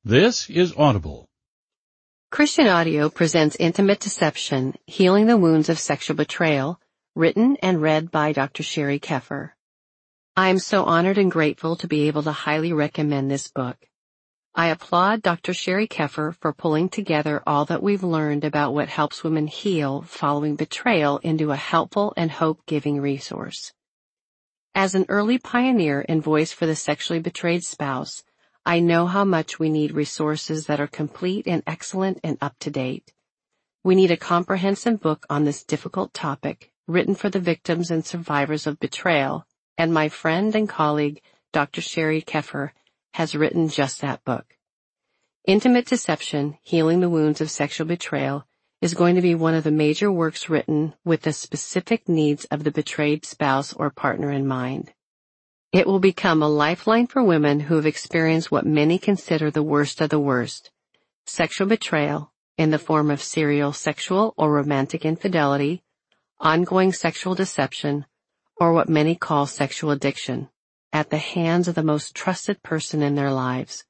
This is Audible. Christian Audio presents Intimate Deception, Healing the Wounds of Sexual Betrayal, written and read by Dr. Sherry Keffer. I am so honored and grateful to be able to highly recommend this book. I applaud Dr. Sherry Keffer for pulling together all that we've learned about what helps women heal following betrayal into a helpful and hope-giving resource. As an early pioneer and voice for the sexually betrayed spouse, I know how much we need resources that are complete and excellent and up-to-date. We need a comprehensive book on this difficult topic, written for the victims and survivors of betrayal, and my friend and colleague, Dr. Sherry Keffer, has written just that book. Intimate Deception, Healing the Wounds of Sexual Betrayal is going to be one of the major works written with the specific needs of the betrayed spouse or partner in mind. It will become a lifeline for women who have experienced what many consider the worst of the worst, sexual betrayal in the form of serial sexual or romantic infidelity, ongoing sexual deception, or what many call sexual addiction, at the hands of the most trusted person in their lives.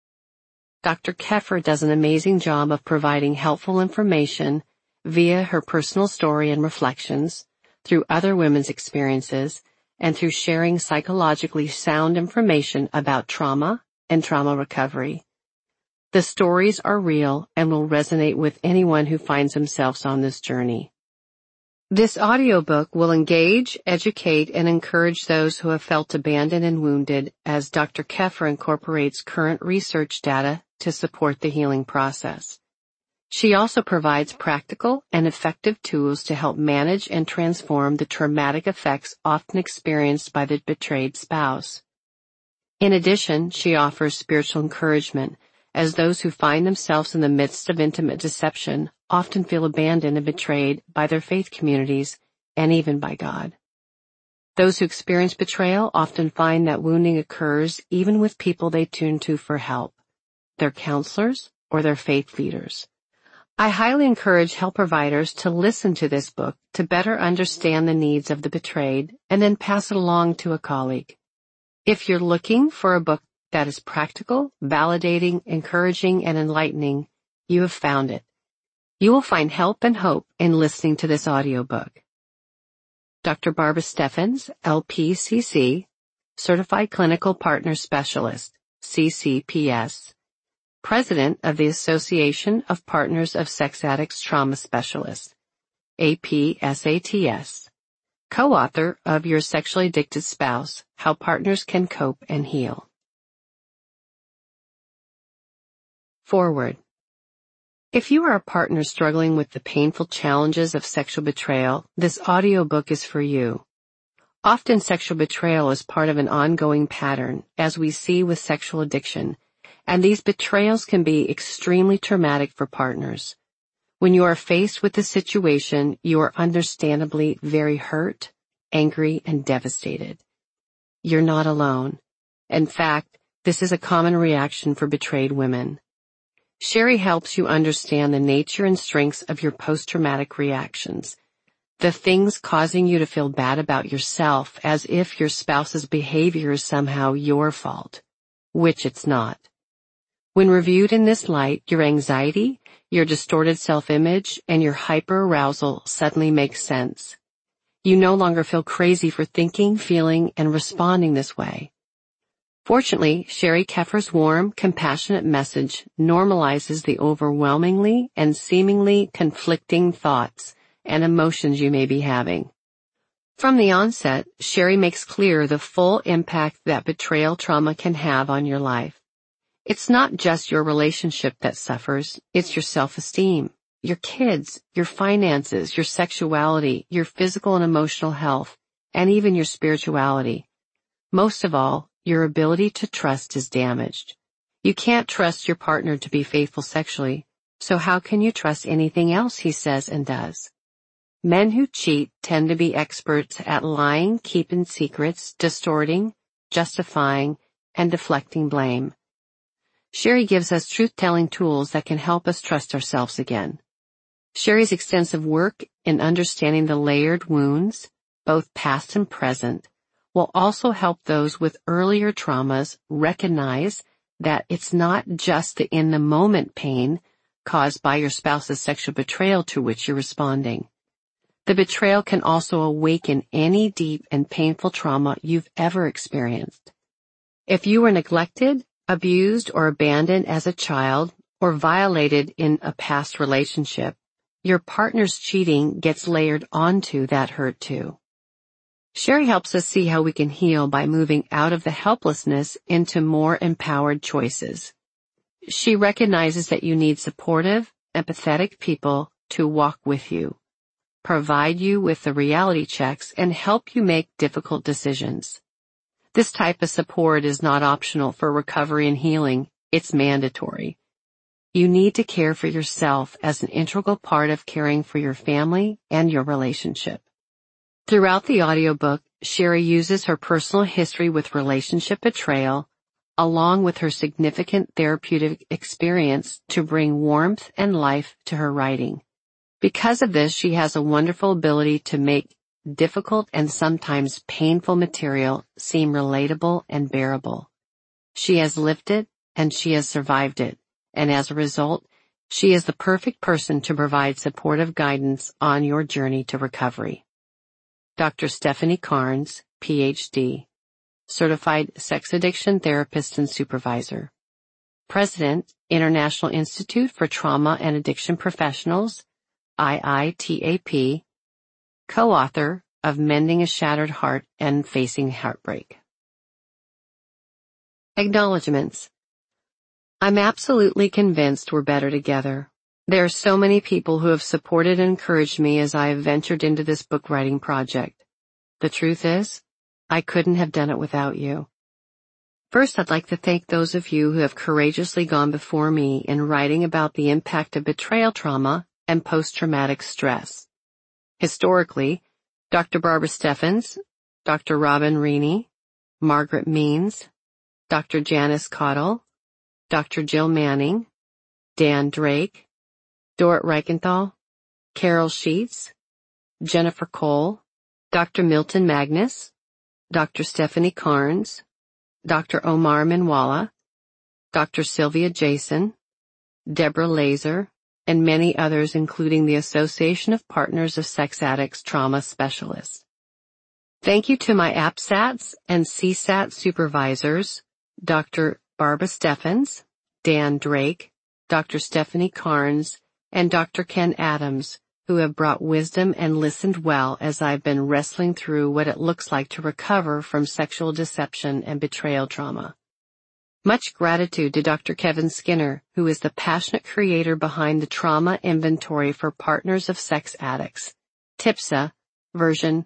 Dr. Keffer does an amazing job of providing helpful information via her personal story and reflections, through other women's experiences, and through sharing psychologically sound information about trauma and trauma recovery. The stories are real and will resonate with anyone who finds themselves on this journey. This audiobook will engage, educate, and encourage those who have felt abandoned and wounded as Dr. Keffer incorporates current research data to support the healing process. She also provides practical and effective tools to help manage and transform the traumatic effects often experienced by the betrayed spouse. In addition, she offers spiritual encouragement, as those who find themselves in the midst of intimate deception often feel abandoned and betrayed by their faith communities and even by God. Those who experience betrayal often find that wounding occurs even with people they turn to for help, their counselors or their faith leaders. I highly encourage help providers to listen to this book to better understand the needs of the betrayed and then pass it along to a colleague. If you're looking for a book that is practical, validating, encouraging, and enlightening, you have found it. You will find help and hope in listening to this audiobook. Dr. Barbara Steffens, LPCC, Certified Clinical Partner Specialist, CCPS, President of the Association of Partners of Sex Addicts Trauma Specialists, APSATS, co-author of Your Sexually Addicted Spouse, How Partners Can Cope and Heal. Forward. If you are a partner struggling with the painful challenges of sexual betrayal, this audiobook is for you. Often sexual betrayal is part of an ongoing pattern, as we see with sexual addiction, and these betrayals can be extremely traumatic for partners. When you are faced with the situation, you are understandably very hurt, angry, and devastated. You're not alone. In fact, this is a common reaction for betrayed women. Sherry helps you understand the nature and strengths of your post-traumatic reactions, the things causing you to feel bad about yourself as if your spouse's behavior is somehow your fault, which it's not. When reviewed in this light, your anxiety, your distorted self-image, and your hyperarousal suddenly make sense. You no longer feel crazy for thinking, feeling, and responding this way. Fortunately, Sherry Keffer's warm, compassionate message normalizes the overwhelmingly and seemingly conflicting thoughts and emotions you may be having. From the onset, Sherry makes clear the full impact that betrayal trauma can have on your life. It's not just your relationship that suffers, it's your self-esteem, your kids, your finances, your sexuality, your physical and emotional health, and even your spirituality. Most of all, your ability to trust is damaged. You can't trust your partner to be faithful sexually, so how can you trust anything else he says and does? Men who cheat tend to be experts at lying, keeping secrets, distorting, justifying, and deflecting blame. Sherry gives us truth-telling tools that can help us trust ourselves again. Sherry's extensive work in understanding the layered wounds, both past and present, will also help those with earlier traumas recognize that it's not just the in-the-moment pain caused by your spouse's sexual betrayal to which you're responding. The betrayal can also awaken any deep and painful trauma you've ever experienced. If you were neglected, abused, or abandoned as a child, or violated in a past relationship, your partner's cheating gets layered onto that hurt too. Sherry helps us see how we can heal by moving out of the helplessness into more empowered choices. She recognizes that you need supportive, empathetic people to walk with you, provide you with the reality checks, and help you make difficult decisions. This type of support is not optional for recovery and healing, it's mandatory. You need to care for yourself as an integral part of caring for your family and your relationship. Throughout the audiobook, Sherry uses her personal history with relationship betrayal, along with her significant therapeutic experience, to bring warmth and life to her writing. Because of this, she has a wonderful ability to make difficult and sometimes painful material seem relatable and bearable. She has lived it and she has survived it, and as a result, she is the perfect person to provide supportive guidance on your journey to recovery. Dr. Stephanie Carnes, Ph.D., Certified Sex Addiction Therapist and Supervisor. President, International Institute for Trauma and Addiction Professionals, IITAP. Co-author of Mending a Shattered Heart and Facing Heartbreak. Acknowledgements. I'm absolutely convinced we're better together. There are so many people who have supported and encouraged me as I have ventured into this book writing project. The truth is, I couldn't have done it without you. First, I'd like to thank those of you who have courageously gone before me in writing about the impact of betrayal trauma and post-traumatic stress. Historically, Dr. Barbara Steffens, Dr. Robin Reaney, Margaret Means, Dr. Janice Cottle, Dr. Jill Manning, Dan Drake, Dorit Reichenthal, Carol Sheets, Jennifer Cole, Dr. Milton Magnus, Dr. Stephanie Carnes, Dr. Omar Minwalla, Dr. Sylvia Jason, Deborah Laser, and many others, including the Association of Partners of Sex Addicts Trauma Specialists. Thank you to my APSATs and CSAT supervisors, Dr. Barbara Steffens, Dan Drake, Dr. Stephanie Carnes, and Dr. Ken Adams, who have brought wisdom and listened well as I've been wrestling through what it looks like to recover from sexual deception and betrayal trauma. Much gratitude to Dr. Kevin Skinner, who is the passionate creator behind the Trauma Inventory for Partners of Sex Addicts, TIPSA, version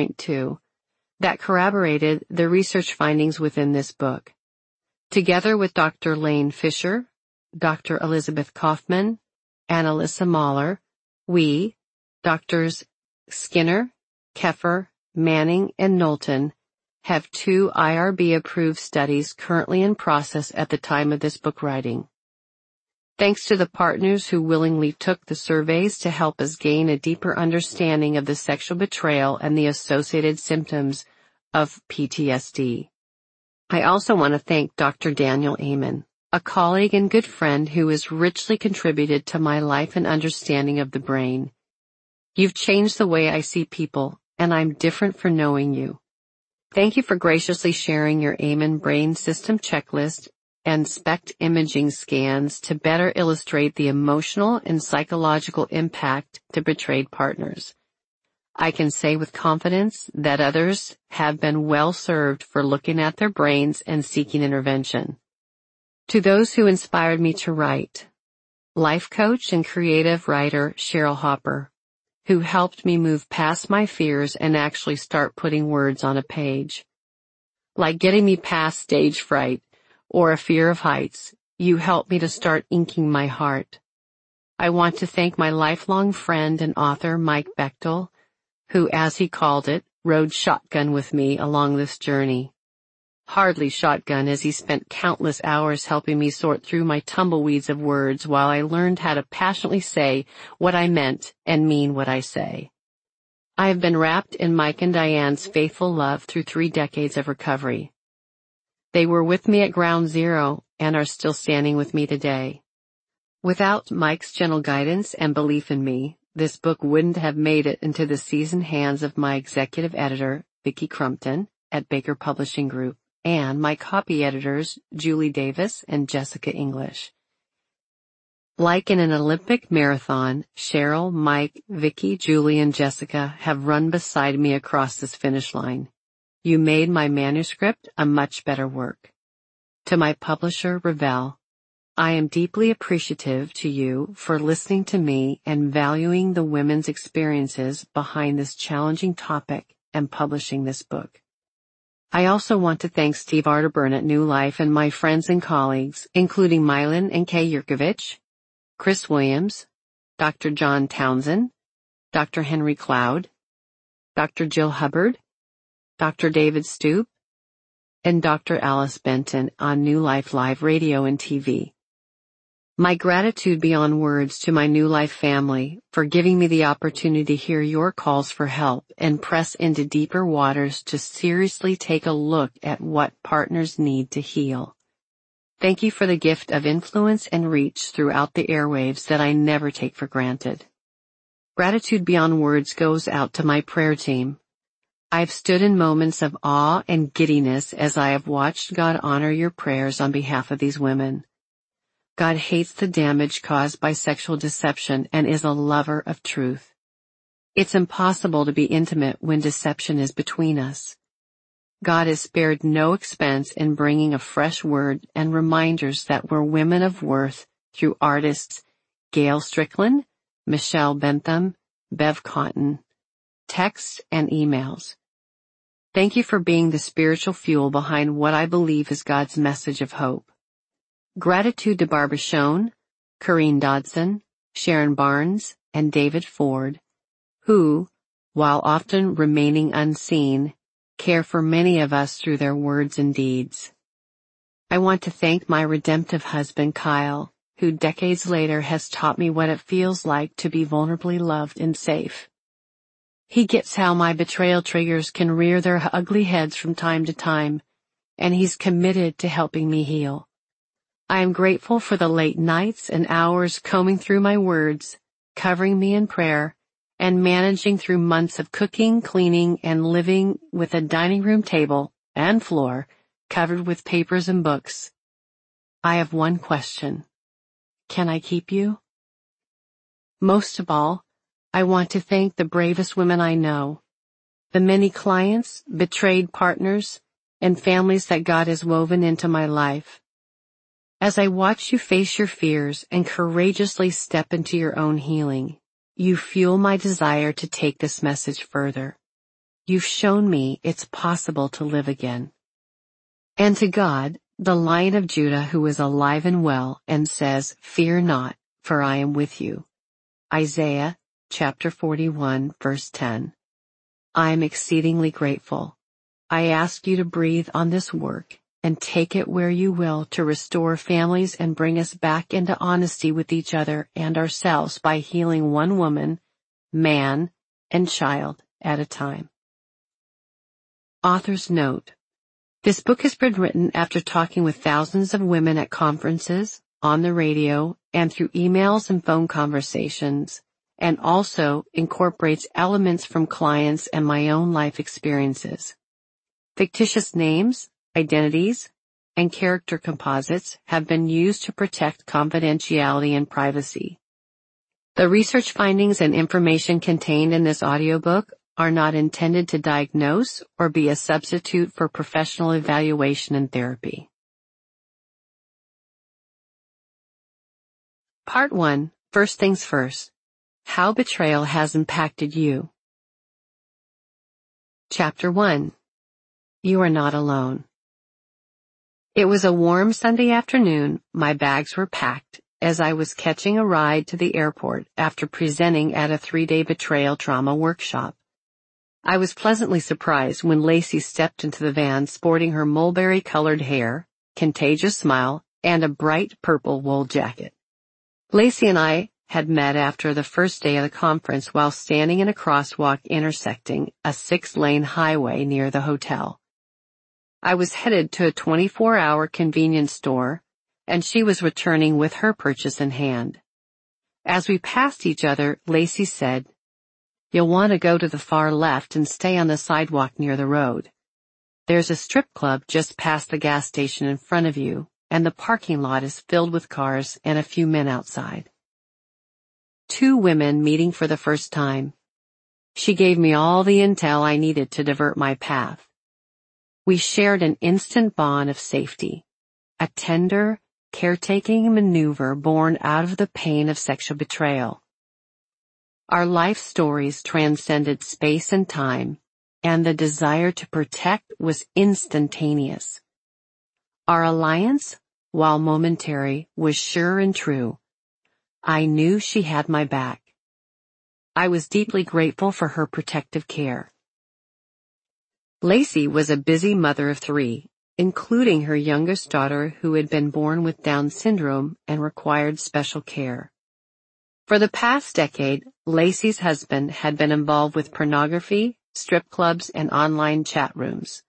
.2, that corroborated the research findings within this book. Together with Dr. Lane Fisher, Dr. Elizabeth Kaufman, and Alyssa Mahler, we, Drs. Skinner, Keffer, Manning, and Knowlton, have 2 IRB-approved studies currently in process at the time of this book writing. Thanks to the partners who willingly took the surveys to help us gain a deeper understanding of the sexual betrayal and the associated symptoms of PTSD. I also want to thank Dr. Daniel Amen, a colleague and good friend who has richly contributed to my life and understanding of the brain. You've changed the way I see people, and I'm different for knowing you. Thank you for graciously sharing your Amen brain system checklist and SPECT imaging scans to better illustrate the emotional and psychological impact to betrayed partners. I can say with confidence that others have been well served for looking at their brains and seeking intervention. To those who inspired me to write, life coach and creative writer Cheryl Hopper, who helped me move past my fears and actually start putting words on a page. Like getting me past stage fright or a fear of heights, you helped me to start inking my heart. I want to thank my lifelong friend and author Mike Bechtel, who, as he called it, rode shotgun with me along this journey. Hardly shotgun, as he spent countless hours helping me sort through my tumbleweeds of words while I learned how to passionately say what I meant and mean what I say. I have been wrapped in Mike and Diane's faithful love through 3 decades of recovery. They were with me at ground zero and are still standing with me today. Without Mike's gentle guidance and belief in me, this book wouldn't have made it into the seasoned hands of my executive editor, Vicki Crumpton, at Baker Publishing Group, and my copy editors, Julie Davis and Jessica English. Like in an Olympic marathon, Cheryl, Mike, Vicki, Julie, and Jessica have run beside me across this finish line. You made my manuscript a much better work. To my publisher, Revell, I am deeply appreciative to you for listening to me and valuing the women's experiences behind this challenging topic and publishing this book. I also want to thank Steve Arterburn at New Life and my friends and colleagues, including Mylan and Kay Yurkovich, Chris Williams, Dr. John Townsend, Dr. Henry Cloud, Dr. Jill Hubbard, Dr. David Stoop, and Dr. Alice Benton on New Life Live Radio and TV. My gratitude beyond words to my New Life family for giving me the opportunity to hear your calls for help and press into deeper waters to seriously take a look at what partners need to heal. Thank you for the gift of influence and reach throughout the airwaves that I never take for granted. Gratitude beyond words goes out to my prayer team. I've stood in moments of awe and giddiness as I have watched God honor your prayers on behalf of these women. God hates the damage caused by sexual deception and is a lover of truth. It's impossible to be intimate when deception is between us. God has spared no expense in bringing a fresh word and reminders that we're women of worth through artists Gail Strickland, Michelle Bentham, Bev Cotton, texts and emails. Thank you for being the spiritual fuel behind what I believe is God's message of hope. Gratitude to Barbara Schoen, Corrine Dodson, Sharon Barnes, and David Ford, who, while often remaining unseen, care for many of us through their words and deeds. I want to thank my redemptive husband, Kyle, who decades later has taught me what it feels like to be vulnerably loved and safe. He gets how my betrayal triggers can rear their ugly heads from time to time, and he's committed to helping me heal. I am grateful for the late nights and hours combing through my words, covering me in prayer, and managing through months of cooking, cleaning, and living with a dining room table and floor covered with papers and books. I have one question. Can I keep you? Most of all, I want to thank the bravest women I know, the many clients, betrayed partners, and families that God has woven into my life. As I watch you face your fears and courageously step into your own healing, you fuel my desire to take this message further. You've shown me it's possible to live again. And to God, the Lion of Judah who is alive and well and says, "Fear not, for I am with you." Isaiah chapter 41, verse 10. I am exceedingly grateful. I ask you to breathe on this work and take it where you will to restore families and bring us back into honesty with each other and ourselves by healing one woman, man, and child at a time. Author's note. This book has been written after talking with thousands of women at conferences, on the radio, and through emails and phone conversations, and also incorporates elements from clients and my own life experiences. Fictitious names, identities, and character composites have been used to protect confidentiality and privacy. The research findings and information contained in this audiobook are not intended to diagnose or be a substitute for professional evaluation and therapy. Part 1. First things first. How betrayal has impacted you. Chapter 1. You are not alone. It was a warm Sunday afternoon. My bags were packed as I was catching a ride to the airport after presenting at a 3-day betrayal trauma workshop. I was pleasantly surprised when Lacey stepped into the van sporting her mulberry-colored hair, contagious smile, and a bright purple wool jacket. Lacey and I had met after the first day of the conference while standing in a crosswalk intersecting a 6-lane highway near the hotel. I was headed to a 24-hour convenience store, and she was returning with her purchase in hand. As we passed each other, Lacey said, "You'll want to go to the far left and stay on the sidewalk near the road. There's a strip club just past the gas station in front of you, and the parking lot is filled with cars and a few men outside." 2 women meeting for the first time. She gave me all the intel I needed to divert my path. We shared an instant bond of safety, a tender, caretaking maneuver born out of the pain of sexual betrayal. Our life stories transcended space and time, and the desire to protect was instantaneous. Our alliance, while momentary, was sure and true. I knew she had my back. I was deeply grateful for her protective care. Lacey was a busy mother of 3, including her youngest daughter who had been born with Down syndrome and required special care. For the past decade, Lacey's husband had been involved with pornography, strip clubs, and online chat rooms.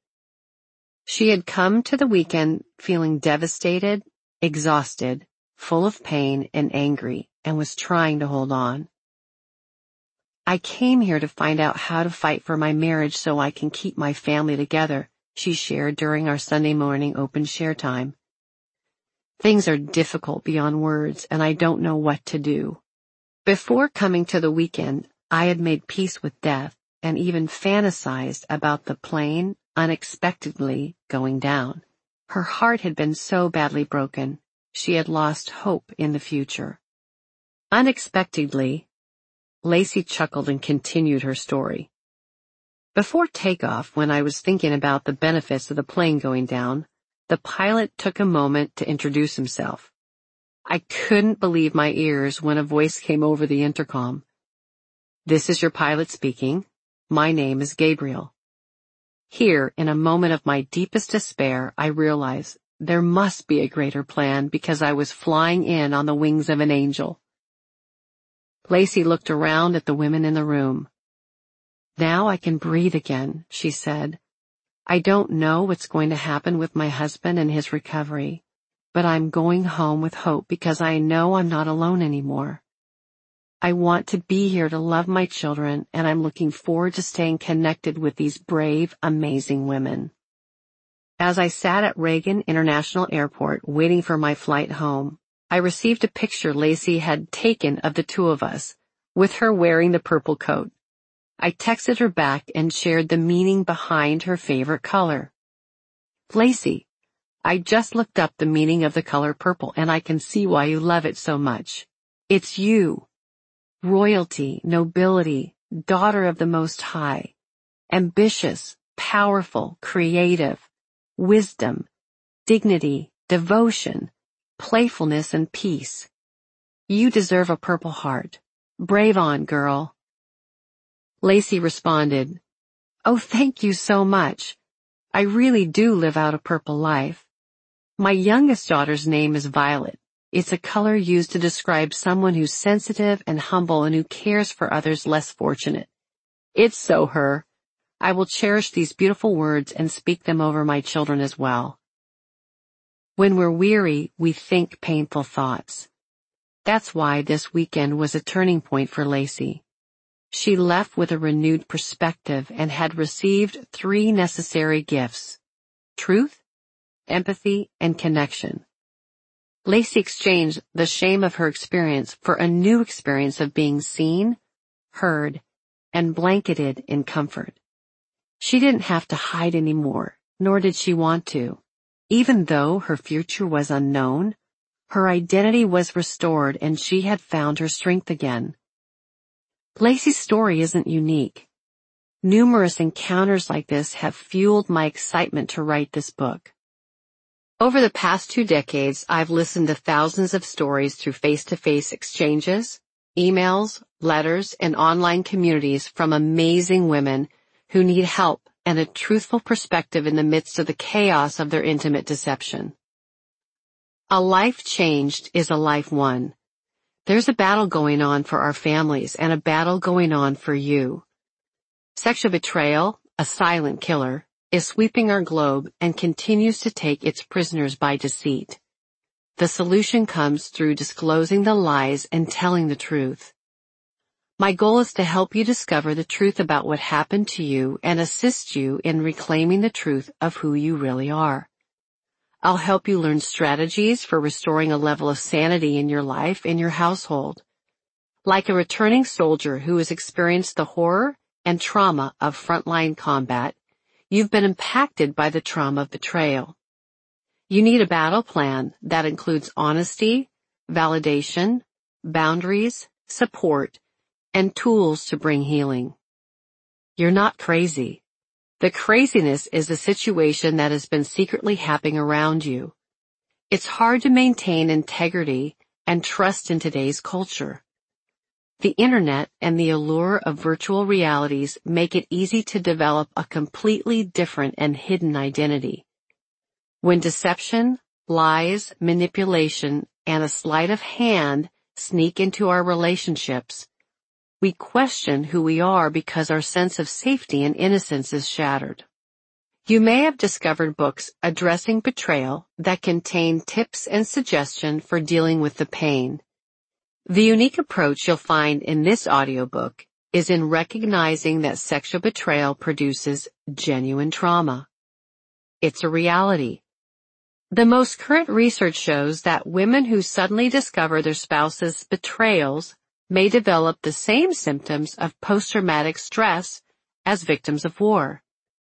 She had come to the weekend feeling devastated, exhausted, full of pain and angry, and was trying to hold on. "I came here to find out how to fight for my marriage so I can keep my family together," she shared during our Sunday morning open share time. "Things are difficult beyond words, and I don't know what to do." Before coming to the weekend, I had made peace with death and even fantasized about the plane unexpectedly going down. Her heart had been so badly broken, she had lost hope in the future. Unexpectedly, Lacey chuckled and continued her story. "Before takeoff, when I was thinking about the benefits of the plane going down, the pilot took a moment to introduce himself. I couldn't believe my ears when a voice came over the intercom. 'This is your pilot speaking. My name is Gabriel.' Here, in a moment of my deepest despair, I realized there must be a greater plan because I was flying in on the wings of an angel." Lacey looked around at the women in the room. "Now I can breathe again," she said. "I don't know what's going to happen with my husband and his recovery, but I'm going home with hope because I know I'm not alone anymore. I want to be here to love my children, and I'm looking forward to staying connected with these brave, amazing women." As I sat at Reagan International Airport waiting for my flight home, I received a picture Lacey had taken of the 2 of us, with her wearing the purple coat. I texted her back and shared the meaning behind her favorite color. "Lacey, I just looked up the meaning of the color purple and I can see why you love it so much. It's you. Royalty, nobility, daughter of the Most High. Ambitious, powerful, creative, wisdom, dignity, devotion, playfulness, and peace. You deserve a Purple Heart. Brave on, girl." Lacey responded, "Oh, thank you so much. I really do live out a purple life. My youngest daughter's name is Violet. It's a color used to describe someone who's sensitive and humble and who cares for others less fortunate. It's so her. I will cherish these beautiful words and speak them over my children as well." When we're weary, we think painful thoughts. That's why this weekend was a turning point for Lacey. She left with a renewed perspective and had received 3 necessary gifts: truth, empathy, and connection. Lacey exchanged the shame of her experience for a new experience of being seen, heard, and blanketed in comfort. She didn't have to hide anymore, nor did she want to. Even though her future was unknown, her identity was restored and she had found her strength again. Lacey's story isn't unique. Numerous encounters like this have fueled my excitement to write this book. Over the past 2 decades, I've listened to thousands of stories through face-to-face exchanges, emails, letters, and online communities from amazing women who need help and a truthful perspective in the midst of the chaos of their intimate deception. A life changed is a life won. There's a battle going on for our families and a battle going on for you. Sexual betrayal, a silent killer, is sweeping our globe and continues to take its prisoners by deceit. The solution comes through disclosing the lies and telling the truth. My goal is to help you discover the truth about what happened to you and assist you in reclaiming the truth of who you really are. I'll help you learn strategies for restoring a level of sanity in your life and your household. Like a returning soldier who has experienced the horror and trauma of frontline combat, you've been impacted by the trauma of betrayal. You need a battle plan that includes honesty, validation, boundaries, support, and tools to bring healing. You're not crazy. The craziness is a situation that has been secretly happening around you. It's hard to maintain integrity and trust in today's culture. The internet and the allure of virtual realities make it easy to develop a completely different and hidden identity. When deception, lies, manipulation, and a sleight of hand sneak into our relationships, we question who we are because our sense of safety and innocence is shattered. You may have discovered books addressing betrayal that contain tips and suggestions for dealing with the pain. The unique approach you'll find in this audiobook is in recognizing that sexual betrayal produces genuine trauma. It's a reality. The most current research shows that women who suddenly discover their spouse's betrayals may develop the same symptoms of post-traumatic stress as victims of war.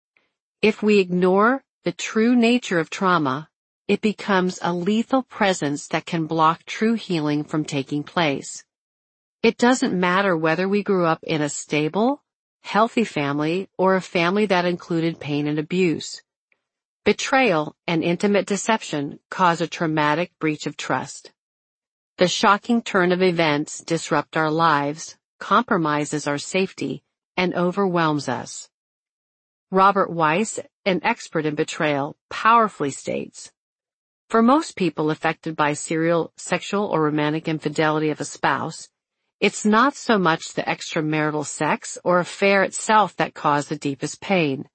If we ignore the true nature of trauma, it becomes a lethal presence that can block true healing from taking place. It doesn't matter whether we grew up in a stable, healthy family or a family that included pain and abuse. Betrayal and intimate deception cause a traumatic breach of trust. The shocking turn of events disrupt our lives, compromises our safety, and overwhelms us. Robert Weiss, an expert in betrayal, powerfully states, "For most people affected by serial sexual or romantic infidelity of a spouse, it's not so much the extramarital sex or affair itself that cause the deepest pain.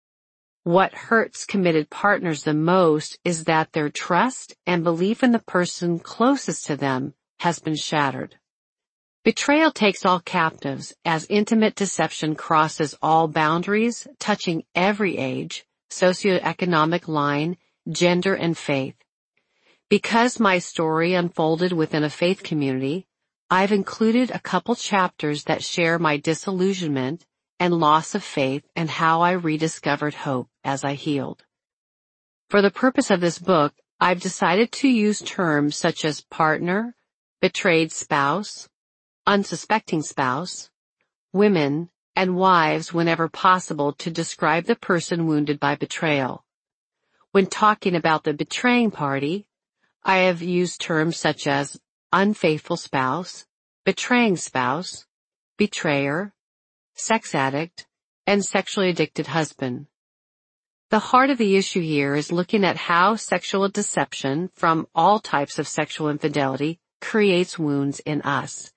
What hurts committed partners the most is that their trust and belief in the person closest to them has been shattered." Betrayal takes all captives as intimate deception crosses all boundaries, touching every age, socioeconomic line, gender, and faith. Because my story unfolded within a faith community, I've included a couple chapters that share my disillusionment and loss of faith and how I rediscovered hope as I healed. For the purpose of this book, I've decided to use terms such as partner, betrayed spouse, unsuspecting spouse, women, and wives whenever possible to describe the person wounded by betrayal. When talking about the betraying party, I have used terms such as unfaithful spouse, betraying spouse, betrayer, sex addict, and sexually addicted husband. The heart of the issue here is looking at how sexual deception from all types of sexual infidelity creates wounds in us.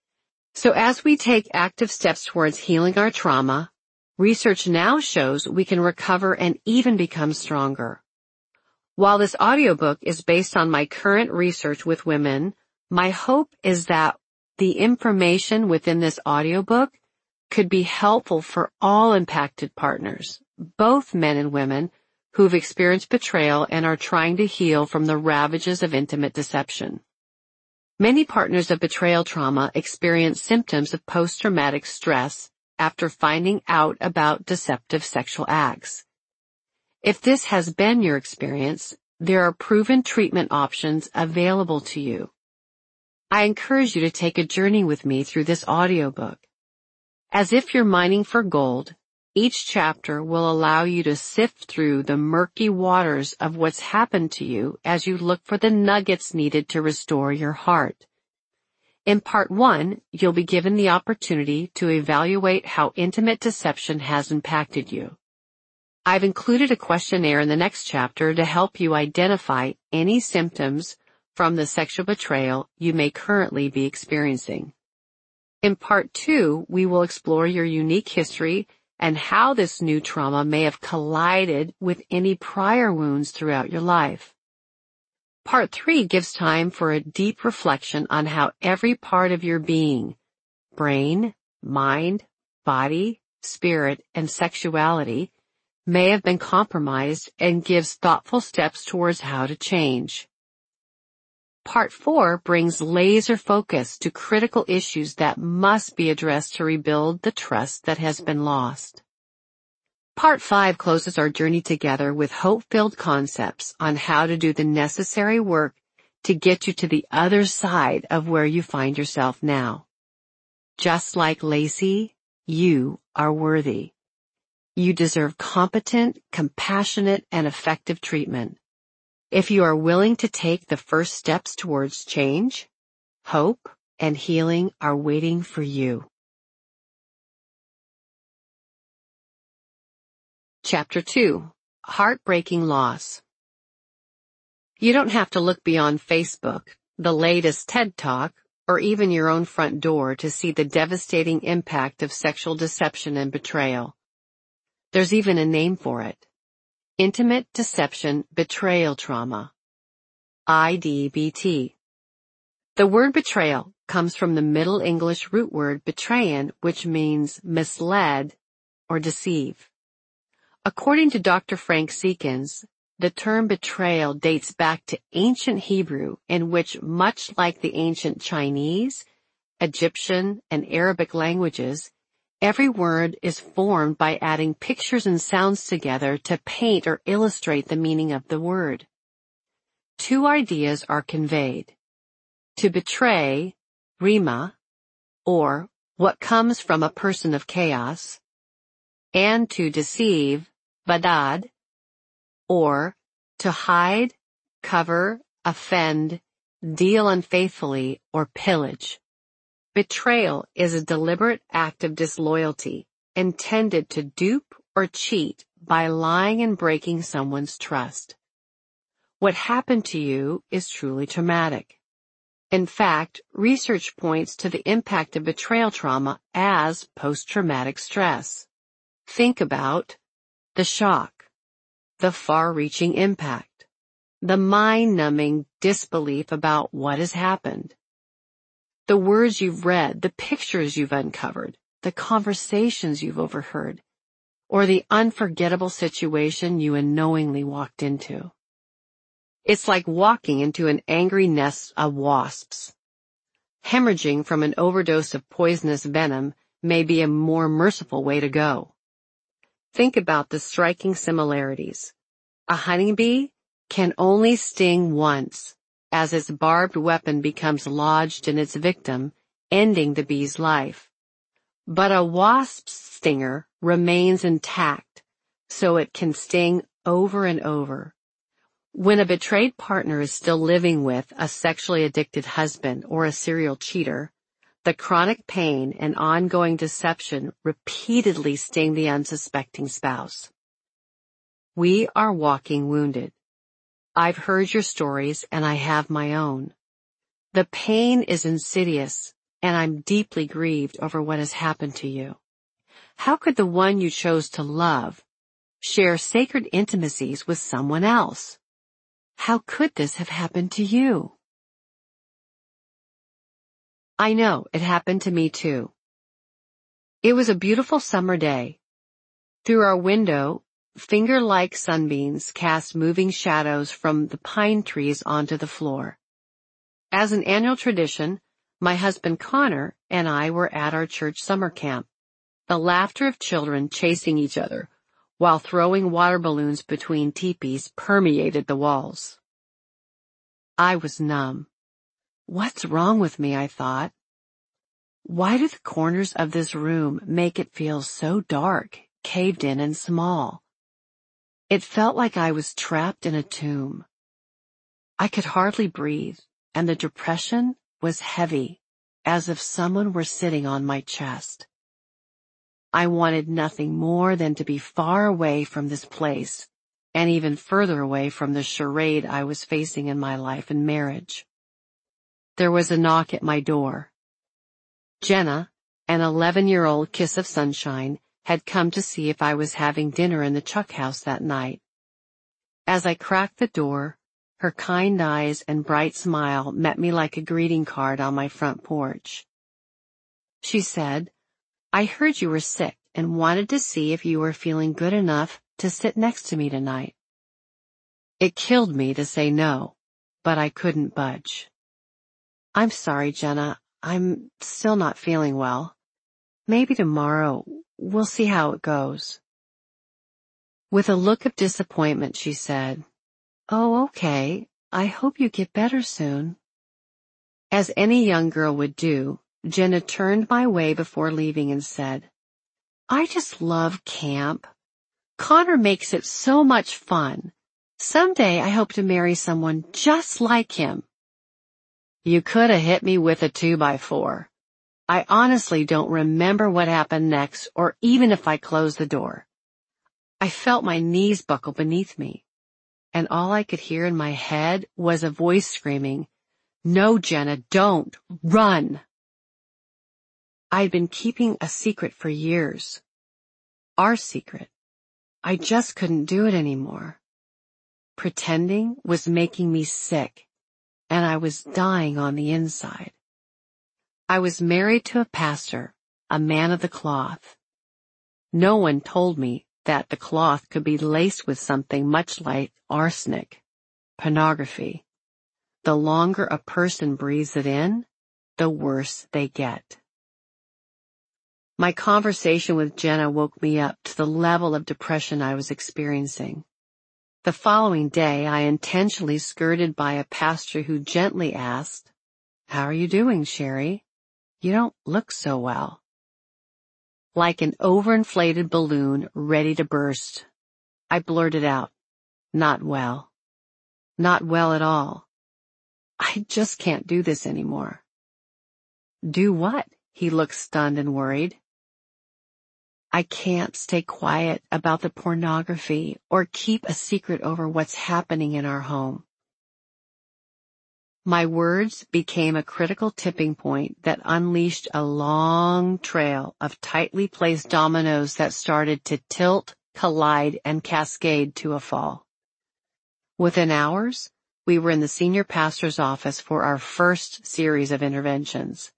So as we take active steps towards healing our trauma, research now shows we can recover and even become stronger. While this audiobook is based on my current research with women, my hope is that the information within this audiobook could be helpful for all impacted partners, both men and women who've experienced betrayal and are trying to heal from the ravages of intimate deception. Many partners of betrayal trauma experience symptoms of post-traumatic stress after finding out about deceptive sexual acts. If this has been your experience, there are proven treatment options available to you. I encourage you to take a journey with me through this audiobook. As if you're mining for gold, each chapter will allow you to sift through the murky waters of what's happened to you as you look for the nuggets needed to restore your heart. In part 1, you'll be given the opportunity to evaluate how intimate deception has impacted you. I've included a questionnaire in the next chapter to help you identify any symptoms from the sexual betrayal you may currently be experiencing. In part 2, we will explore your unique history and how this new trauma may have collided with any prior wounds throughout your life. Part 3 gives time for a deep reflection on how every part of your being, brain, mind, body, spirit, and sexuality, may have been compromised and gives thoughtful steps towards how to change. Part 4 brings laser focus to critical issues that must be addressed to rebuild the trust that has been lost. Part 5 closes our journey together with hope-filled concepts on how to do the necessary work to get you to the other side of where you find yourself now. Just like Lacey, you are worthy. You deserve competent, compassionate, and effective treatment. If you are willing to take the first steps towards change, hope and healing are waiting for you. Chapter 2. Heartbreaking Loss. You don't have to look beyond Facebook, the latest TED Talk, or even your own front door to see the devastating impact of sexual deception and betrayal. There's even a name for it. Intimate Deception Betrayal Trauma. IDBT. The word betrayal comes from the Middle English root word betrayen, which means misled or deceive. According to Dr. Frank Seekins, the term betrayal dates back to ancient Hebrew, in which, much like the ancient Chinese, Egyptian, and Arabic languages, every word is formed by adding pictures and sounds together to paint or illustrate the meaning of the word. Two ideas are conveyed. To betray, rima, or what comes from a person of chaos, and to deceive, badad, or to hide, cover, offend, deal unfaithfully, or pillage. Betrayal is a deliberate act of disloyalty, intended to dupe or cheat by lying and breaking someone's trust. What happened to you is truly traumatic. In fact, research points to the impact of betrayal trauma as post-traumatic stress. Think about the shock, the far-reaching impact, the mind-numbing disbelief about what has happened, the words you've read, the pictures you've uncovered, the conversations you've overheard, or the unforgettable situation you unknowingly walked into. It's like walking into an angry nest of wasps. Hemorrhaging from an overdose of poisonous venom may be a more merciful way to go. Think about the striking similarities. A honeybee can only sting once, as its barbed weapon becomes lodged in its victim, ending the bee's life. But a wasp's stinger remains intact, so it can sting over and over. When a betrayed partner is still living with a sexually addicted husband or a serial cheater, the chronic pain and ongoing deception repeatedly sting the unsuspecting spouse. We are walking wounded. I've heard your stories and I have my own. The pain is insidious, and I'm deeply grieved over what has happened to you. How could the one you chose to love share sacred intimacies with someone else? How could this have happened to you? I know, it happened to me too. It was a beautiful summer day. Through our window, finger-like sunbeams cast moving shadows from the pine trees onto the floor. As an annual tradition, my husband Connor and I were at our church summer camp. The laughter of children chasing each other while throwing water balloons between teepees permeated the walls. I was numb. What's wrong with me, I thought. Why do the corners of this room make it feel so dark, caved in and small? It felt like I was trapped in a tomb. I could hardly breathe, and the depression was heavy, as if someone were sitting on my chest. I wanted nothing more than to be far away from this place, and even further away from the charade I was facing in my life and marriage. There was a knock at my door. Jenna, an 11-year-old kiss of sunshine, had come to see if I was having dinner in the Chuck house that night. As I cracked the door, her kind eyes and bright smile met me like a greeting card on my front porch. She said, "I heard you were sick and wanted to see if you were feeling good enough to sit next to me tonight." It killed me to say no, but I couldn't budge. "I'm sorry, Jenna. I'm still not feeling well. Maybe tomorrow. We'll see how it goes." With a look of disappointment, she said, "Oh, okay. I hope you get better soon." As any young girl would do, Jenna turned my way before leaving and said, "I just love camp. Connor makes it so much fun. Someday I hope to marry someone just like him." You could have hit me with a 2x4. I honestly don't remember what happened next or even if I closed the door. I felt my knees buckle beneath me, and all I could hear in my head was a voice screaming, "No, Jenna, don't. Run." I'd been keeping a secret for years. Our secret. I just couldn't do it anymore. Pretending was making me sick, and I was dying on the inside. I was married to a pastor, a man of the cloth. No one told me that the cloth could be laced with something much like arsenic, pornography. The longer a person breathes it in, the worse they get. My conversation with Jenna woke me up to the level of depression I was experiencing. The following day, I intentionally skirted by a pastor who gently asked, "How are you doing, Sherry? You don't look so well." Like an overinflated balloon ready to burst, I blurted out, "Not well. Not well at all. I just can't do this anymore." "Do what?" He looked stunned and worried. "I can't stay quiet about the pornography or keep a secret over what's happening in our home." My words became a critical tipping point that unleashed a long trail of tightly placed dominoes that started to tilt, collide, and cascade to a fall. Within hours, we were in the senior pastor's office for our first series of interventions.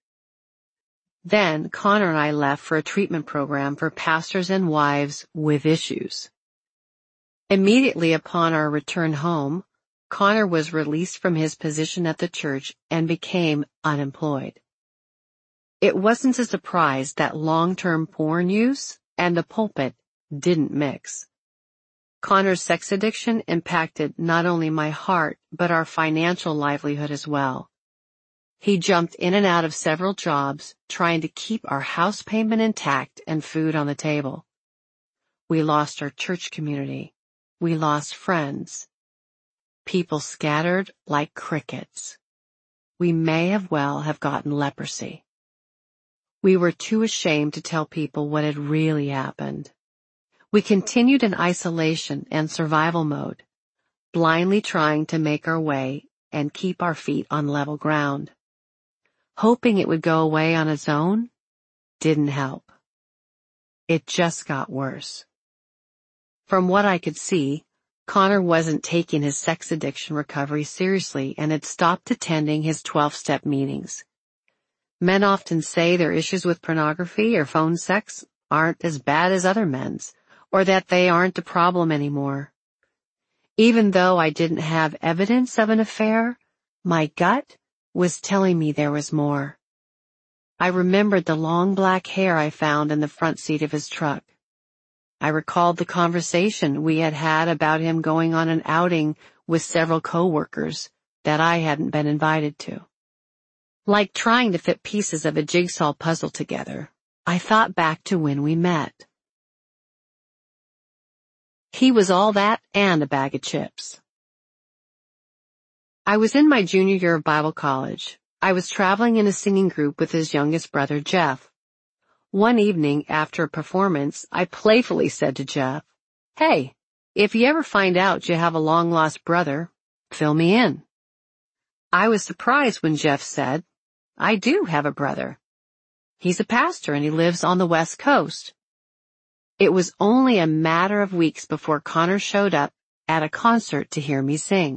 Then Connor and I left for a treatment program for pastors and wives with issues. Immediately upon our return home, Connor was released from his position at the church and became unemployed. It wasn't a surprise that long-term porn use and the pulpit didn't mix. Connor's sex addiction impacted not only my heart, but our financial livelihood as well. He jumped in and out of several jobs, trying to keep our house payment intact and food on the table. We lost our church community. We lost friends. People scattered like crickets. We may have gotten leprosy. We were too ashamed to tell people what had really happened. We continued in isolation and survival mode, blindly trying to make our way and keep our feet on level ground. Hoping it would go away on its own didn't help. It just got worse. From what I could see, Connor wasn't taking his sex addiction recovery seriously and had stopped attending his 12-step meetings. Men often say their issues with pornography or phone sex aren't as bad as other men's, or that they aren't a problem anymore. Even though I didn't have evidence of an affair, my gut was telling me there was more. I remembered the long black hair I found in the front seat of his truck. I recalled the conversation we had had about him going on an outing with several coworkers that I hadn't been invited to. Like trying to fit pieces of a jigsaw puzzle together, I thought back to when we met. He was all that and a bag of chips. I was in my junior year of Bible college. I was traveling in a singing group with his youngest brother, Jeff. One evening after a performance, I playfully said to Jeff, "Hey, if you ever find out you have a long-lost brother, fill me in." I was surprised when Jeff said, "I do have a brother. He's a pastor and he lives on the West Coast." It was only a matter of weeks before Connor showed up at a concert to hear me sing.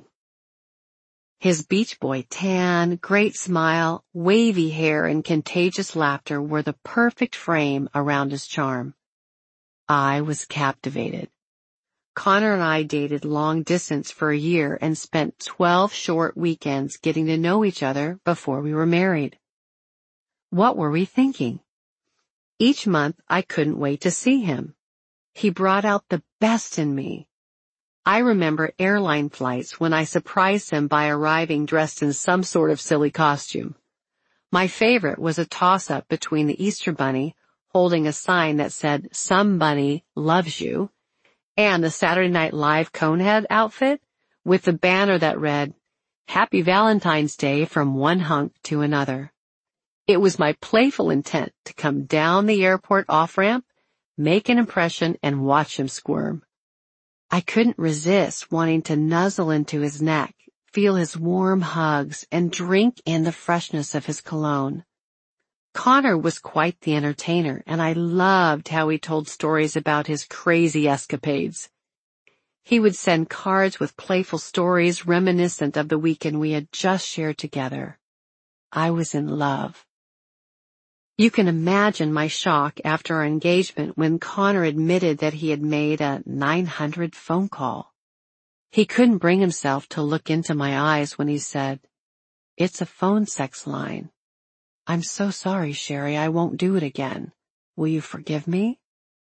His Beach Boy tan, great smile, wavy hair, and contagious laughter were the perfect frame around his charm. I was captivated. Connor and I dated long distance for a year and spent 12 short weekends getting to know each other before we were married. What were we thinking? Each month I couldn't wait to see him. He brought out the best in me. I remember airline flights when I surprised him by arriving dressed in some sort of silly costume. My favorite was a toss-up between the Easter Bunny holding a sign that said, "Somebody loves you," and the Saturday Night Live Conehead outfit with the banner that read, "Happy Valentine's Day from one hunk to another." It was my playful intent to come down the airport off-ramp, make an impression, and watch him squirm. I couldn't resist wanting to nuzzle into his neck, feel his warm hugs, and drink in the freshness of his cologne. Connor was quite the entertainer, and I loved how he told stories about his crazy escapades. He would send cards with playful stories reminiscent of the weekend we had just shared together. I was in love. You can imagine my shock after our engagement when Connor admitted that he had made a 900 phone call. He couldn't bring himself to look into my eyes when he said, "It's a phone sex line. I'm so sorry, Sherry, I won't do it again. Will you forgive me?"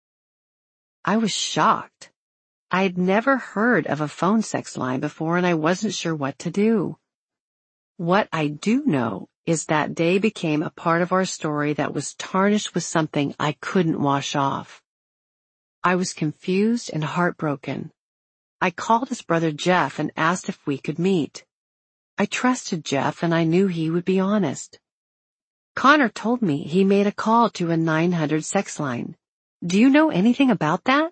I was shocked. I had never heard of a phone sex line before and I wasn't sure what to do. What I do know is that day became a part of our story that was tarnished with something I couldn't wash off. I was confused and heartbroken. I called his brother Jeff and asked if we could meet. I trusted Jeff and I knew he would be honest. Connor told me he made a call to a 900 sex line. Do you know anything about that?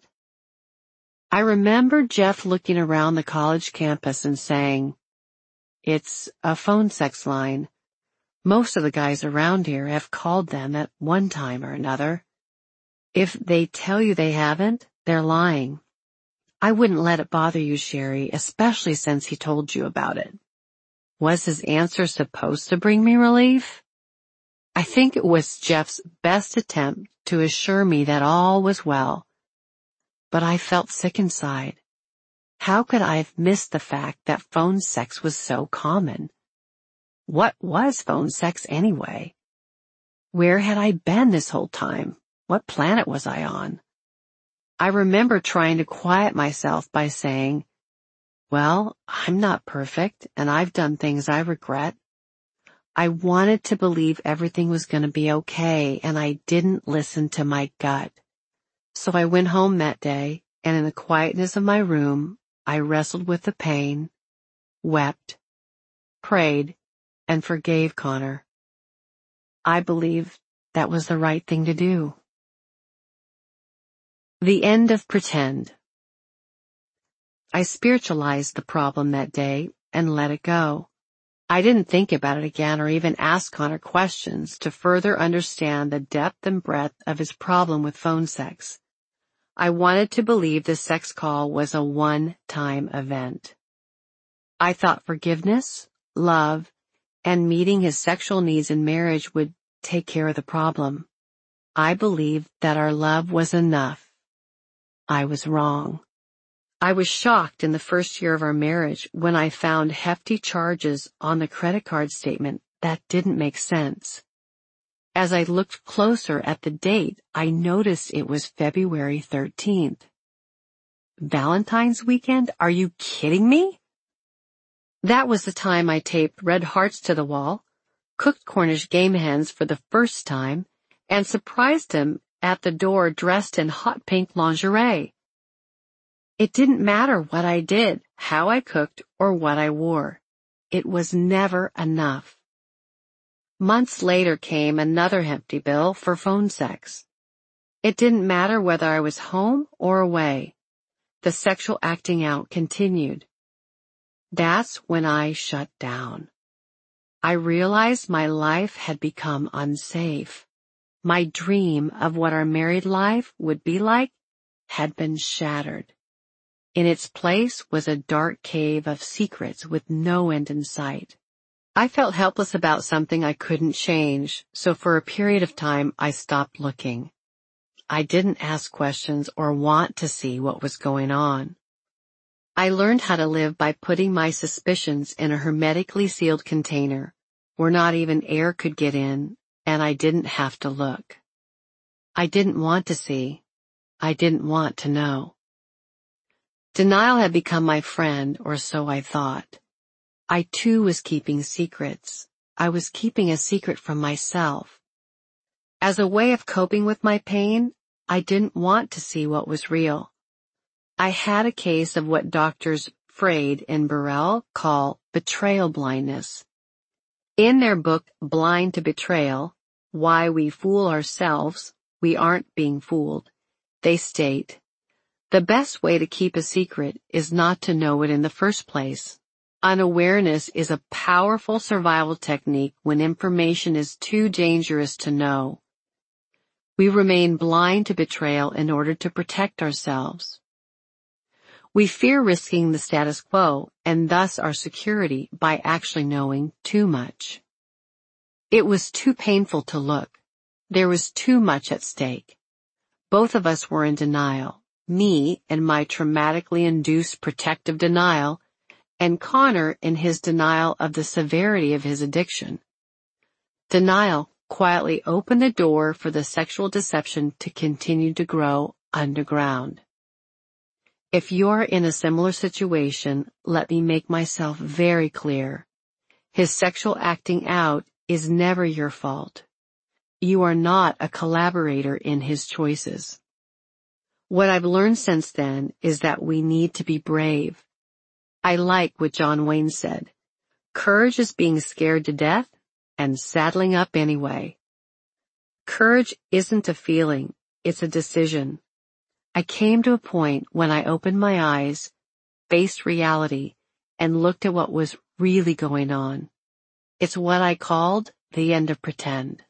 I remember Jeff looking around the college campus and saying, "It's a phone sex line. Most of the guys around here have called them at one time or another. If they tell you they haven't, they're lying. I wouldn't let it bother you, Sherry, especially since he told you about it." Was his answer supposed to bring me relief? I think it was Jeff's best attempt to assure me that all was well. But I felt sick inside. How could I have missed the fact that phone sex was so common? What was phone sex anyway? Where had I been this whole time? What planet was I on? I remember trying to quiet myself by saying, "Well, I'm not perfect, and I've done things I regret." I wanted to believe everything was going to be okay, and I didn't listen to my gut. So I went home that day, and in the quietness of my room, I wrestled with the pain, wept, prayed, and forgave Connor. I believe that was the right thing to do. The end of pretend. I spiritualized the problem that day and let it go. I didn't think about it again or even ask Connor questions to further understand the depth and breadth of his problem with phone sex. I wanted to believe the sex call was a one-time event. I thought forgiveness, love, and meeting his sexual needs in marriage would take care of the problem. I believed that our love was enough. I was wrong. I was shocked in the first year of our marriage when I found hefty charges on the credit card statement that didn't make sense. As I looked closer at the date, I noticed it was February 13th. Valentine's weekend? Are you kidding me? That was the time I taped red hearts to the wall, cooked Cornish game hens for the first time, and surprised him at the door dressed in hot pink lingerie. It didn't matter what I did, how I cooked, or what I wore. It was never enough. Months later came another hefty bill for phone sex. It didn't matter whether I was home or away. The sexual acting out continued. That's when I shut down. I realized my life had become unsafe. My dream of what our married life would be like had been shattered. In its place was a dark cave of secrets with no end in sight. I felt helpless about something I couldn't change, so for a period of time I stopped looking. I didn't ask questions or want to see what was going on. I learned how to live by putting my suspicions in a hermetically sealed container, where not even air could get in, and I didn't have to look. I didn't want to see. I didn't want to know. Denial had become my friend, or so I thought. I too was keeping secrets. I was keeping a secret from myself. As a way of coping with my pain, I didn't want to see what was real. I had a case of what doctors Freud and Burrell call betrayal blindness. In their book Blind to Betrayal, Why We Fool Ourselves, We Aren't Being Fooled, they state, the best way to keep a secret is not to know it in the first place. Unawareness is a powerful survival technique when information is too dangerous to know. We remain blind to betrayal in order to protect ourselves. We fear risking the status quo and thus our security by actually knowing too much. It was too painful to look. There was too much at stake. Both of us were in denial. Me in my traumatically induced protective denial, and Connor in his denial of the severity of his addiction. Denial quietly opened the door for the sexual deception to continue to grow underground. If you're in a similar situation, let me make myself very clear. His sexual acting out is never your fault. You are not a collaborator in his choices. What I've learned since then is that we need to be brave. I like what John Wayne said. Courage is being scared to death and saddling up anyway. Courage isn't a feeling, it's a decision. I came to a point when I opened my eyes, faced reality, and looked at what was really going on. It's what I called the end of pretend.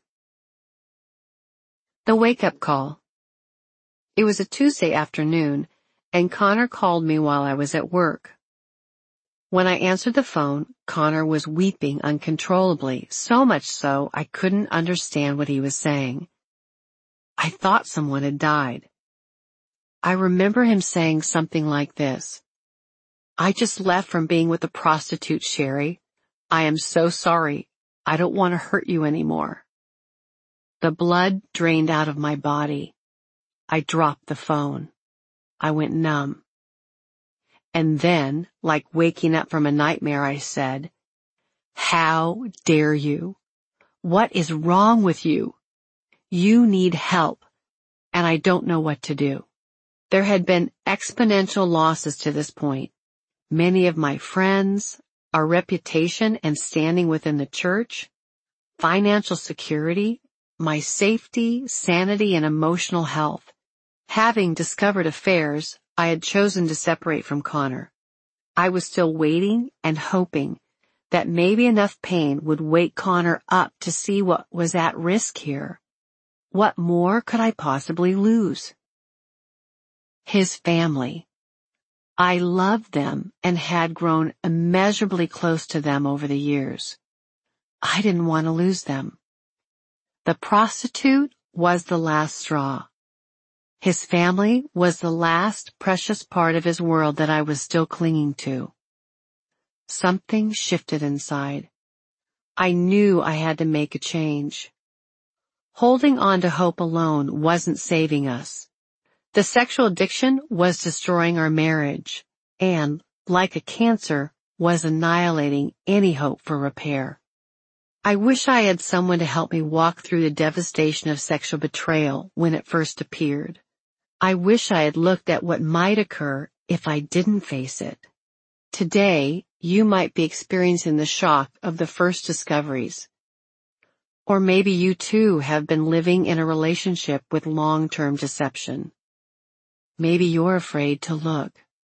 The wake-up call. It was a Tuesday afternoon, and Connor called me while I was at work. When I answered the phone, Connor was weeping uncontrollably, so much so I couldn't understand what he was saying. I thought someone had died. I remember him saying something like this. I just left from being with a prostitute, Sherry. I am so sorry. I don't want to hurt you anymore. The blood drained out of my body. I dropped the phone. I went numb. And then, like waking up from a nightmare, I said, "How dare you? What is wrong with you? You need help, and I don't know what to do." There had been exponential losses to this point. Many of my friends, our reputation and standing within the church, financial security, my safety, sanity, and emotional health. Having discovered affairs, I had chosen to separate from Connor. I was still waiting and hoping that maybe enough pain would wake Connor up to see what was at risk here. What more could I possibly lose? His family. I loved them and had grown immeasurably close to them over the years. I didn't want to lose them. The prostitute was the last straw. His family was the last precious part of his world that I was still clinging to. Something shifted inside. I knew I had to make a change. Holding on to hope alone wasn't saving us. The sexual addiction was destroying our marriage and, like a cancer, was annihilating any hope for repair. I wish I had someone to help me walk through the devastation of sexual betrayal when it first appeared. I wish I had looked at what might occur if I didn't face it. Today, you might be experiencing the shock of the first discoveries. Or maybe you too have been living in a relationship with long-term deception. Maybe you're afraid to look.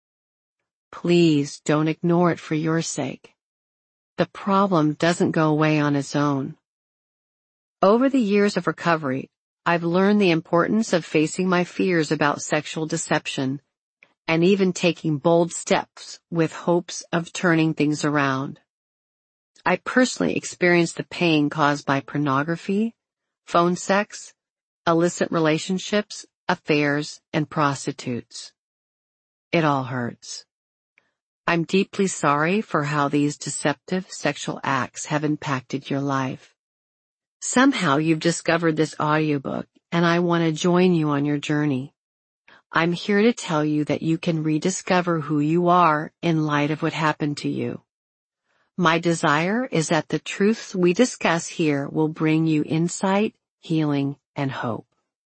Please don't ignore it for your sake. The problem doesn't go away on its own. Over the years of recovery, I've learned the importance of facing my fears about sexual deception and even taking bold steps with hopes of turning things around. I personally experienced the pain caused by pornography, phone sex, illicit relationships, affairs, and prostitutes. It all hurts. I'm deeply sorry for how these deceptive sexual acts have impacted your life. Somehow you've discovered this audiobook, and I want to join you on your journey. I'm here to tell you that you can rediscover who you are in light of what happened to you. My desire is that the truths we discuss here will bring you insight, healing, and hope.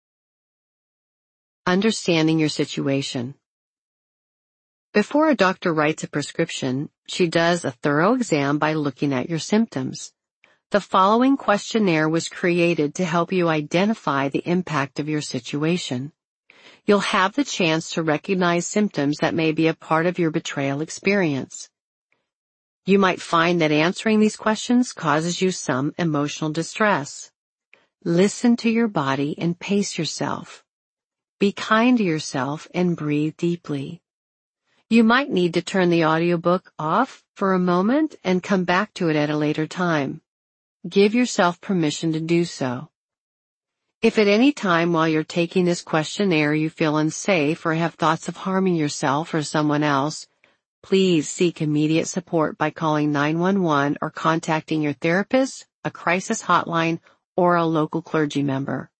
Understanding your situation. Before a doctor writes a prescription, she does a thorough exam by looking at your symptoms. The following questionnaire was created to help you identify the impact of your situation. You'll have the chance to recognize symptoms that may be a part of your betrayal experience. You might find that answering these questions causes you some emotional distress. Listen to your body and pace yourself. Be kind to yourself and breathe deeply. You might need to turn the audiobook off for a moment and come back to it at a later time. Give yourself permission to do so. If at any time while you're taking this questionnaire you feel unsafe or have thoughts of harming yourself or someone else, please seek immediate support by calling 911 or contacting your therapist, a crisis hotline, or a local clergy member.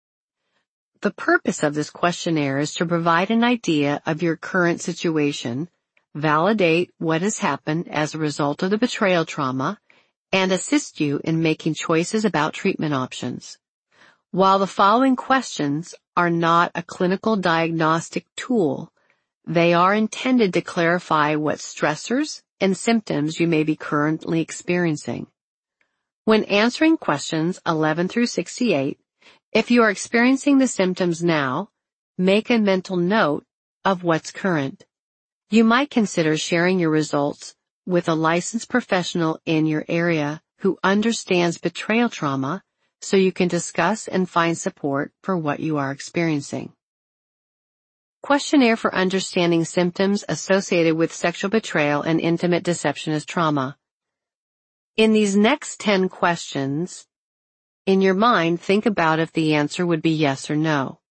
The purpose of this questionnaire is to provide an idea of your current situation, validate what has happened as a result of the betrayal trauma, and assist you in making choices about treatment options. While the following questions are not a clinical diagnostic tool, they are intended to clarify what stressors and symptoms you may be currently experiencing. When answering questions 11 through 68, if you are experiencing the symptoms now, make a mental note of what's current. You might consider sharing your results with a licensed professional in your area who understands betrayal trauma so you can discuss and find support for what you are experiencing. Questionnaire for understanding symptoms associated with sexual betrayal and intimate deception as trauma. In these next 10 questions, in your mind, think about if the answer would be yes or no.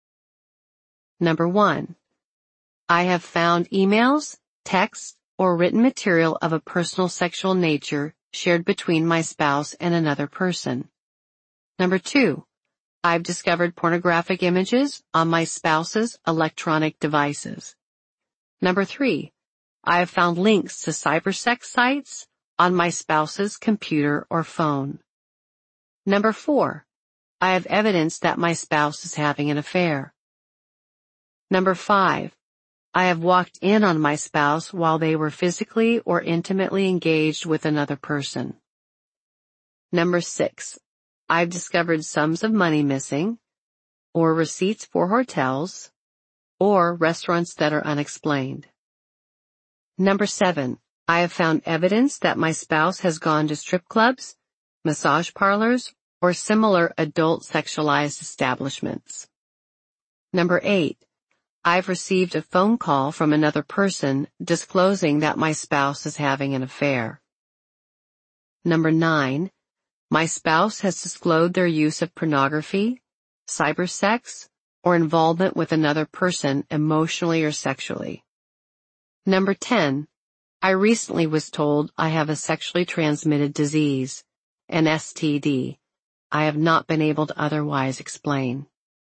Number 1. I have found emails, texts, or written material of a personal sexual nature shared between my spouse and another person. Number 2. I've discovered pornographic images on my spouse's electronic devices. Number 3. I have found links to cybersex sites on my spouse's computer or phone. Number 4. I have evidence that my spouse is having an affair. Number 5. I have walked in on my spouse while they were physically or intimately engaged with another person. Number 6. I've discovered sums of money missing, or receipts for hotels, or restaurants that are unexplained. Number 7. I have found evidence that my spouse has gone to strip clubs, massage parlors, or similar adult sexualized establishments. Number 8. I've received a phone call from another person disclosing that my spouse is having an affair. Number 9. My spouse has disclosed their use of pornography, cybersex, or involvement with another person emotionally or sexually. Number 10. I recently was told I have a sexually transmitted disease, an STD. I have not been able to otherwise explain.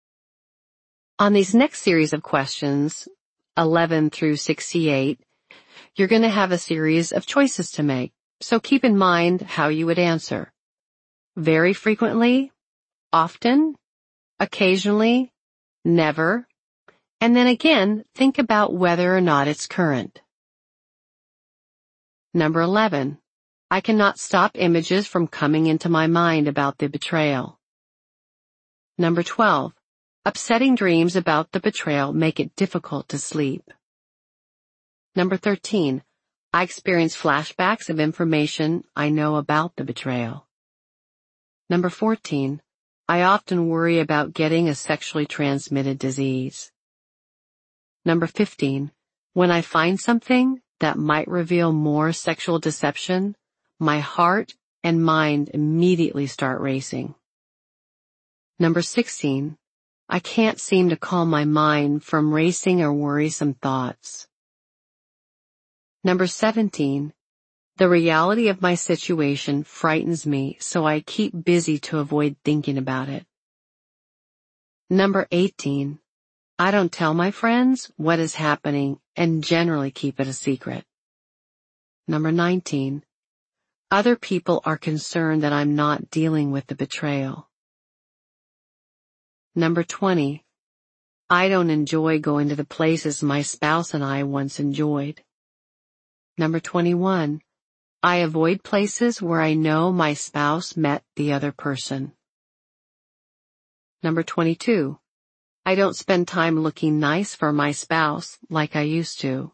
On these next series of questions, 11 through 68, you're going to have a series of choices to make, so keep in mind how you would answer. Very frequently, often, occasionally, never, and then again, think about whether or not it's current. Number 11. I cannot stop images from coming into my mind about the betrayal. Number 12. Upsetting dreams about the betrayal make it difficult to sleep. Number 13. I experience flashbacks of information I know about the betrayal. Number 14. I often worry about getting a sexually transmitted disease. Number 15. When I find something that might reveal more sexual deception, my heart and mind immediately start racing. Number 16. I can't seem to calm my mind from racing or worrisome thoughts. Number 17. The reality of my situation frightens me, so I keep busy to avoid thinking about it. Number 18. I don't tell my friends what is happening and generally keep it a secret. Number 19. Other people are concerned that I'm not dealing with the betrayal. Number 20. I don't enjoy going to the places my spouse and I once enjoyed. Number 21. I avoid places where I know my spouse met the other person. Number 22. I don't spend time looking nice for my spouse like I used to.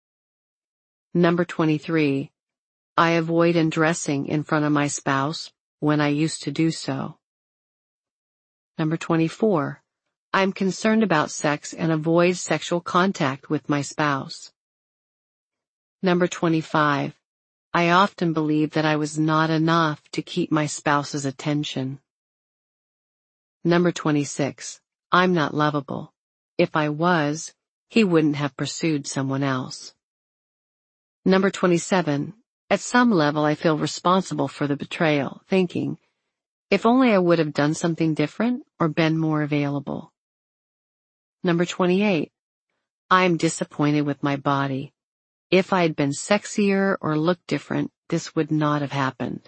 Number 23. I avoid undressing in front of my spouse when I used to do so. Number 24. I'm concerned about sex and avoid sexual contact with my spouse. Number 25. I often believe that I was not enough to keep my spouse's attention. Number 26. I'm not lovable. If I was, he wouldn't have pursued someone else. Number 27. At some level I feel responsible for the betrayal, thinking, if only I would have done something different or been more available. Number 28. I am disappointed with my body. If I had been sexier or looked different, this would not have happened.